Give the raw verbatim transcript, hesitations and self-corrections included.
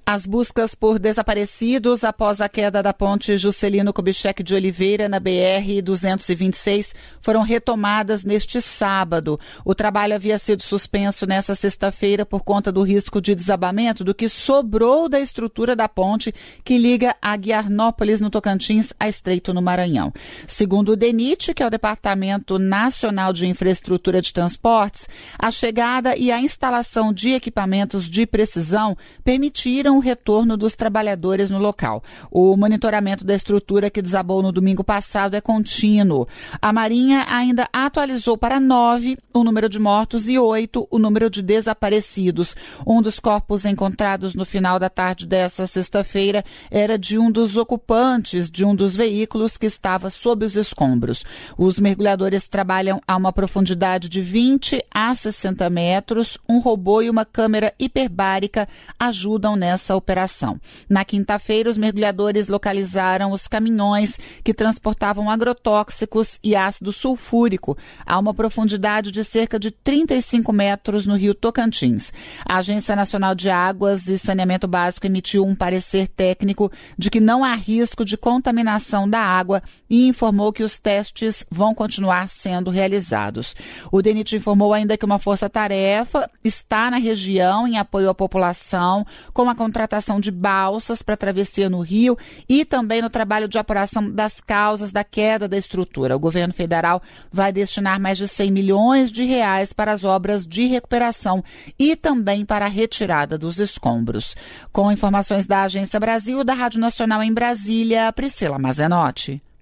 As buscas por desaparecidos após a queda da ponte Juscelino Kubitschek de Oliveira na B R duzentos e vinte e seis foram retomadas neste sábado. O trabalho havia sido suspenso nesta sexta-feira por conta do risco de desabamento do que sobrou da estrutura da ponte que liga a Guiarnópolis, no Tocantins, a Estreito, no Maranhão. Segundo o DENIT, que é o Departamento Nacional de Infraestrutura de Transportes, a chegada e a instalação de equipamentos de precisão permitiram o retorno dos trabalhadores no local. O monitoramento da estrutura que desabou no domingo passado é contínuo. A Marinha ainda atualizou para nove o número de mortos e oito o número de desaparecidos. Um dos corpos encontrados no final da tarde dessa sexta-feira era de um dos ocupantes de um dos veículos que estava sob os escombros. Os mergulhadores trabalham a uma profundidade de vinte a sessenta metros. Um robô e uma câmera hiperbárica ajudam nessa operação. Na quinta-feira, os mergulhadores localizaram os caminhões que transportavam agrotóxicos e ácido sulfúrico a uma profundidade de cerca de trinta e cinco metros no rio Tocantins. A Agência Nacional de Águas e Saneamento Básico emitiu um parecer técnico de que não há risco de contaminação da água e informou que os testes vão continuar sendo realizados. O DENIT informou ainda que uma força-tarefa está na região em apoio à população, com a contratação de balsas para travessia no rio e também no trabalho de apuração das causas da queda da estrutura. O governo federal vai destinar mais de cem milhões de reais para as obras de recuperação e também para a retirada dos escombros. Com informações da Agência Brasil, da Rádio Nacional em Brasília, Priscila Mazenotti.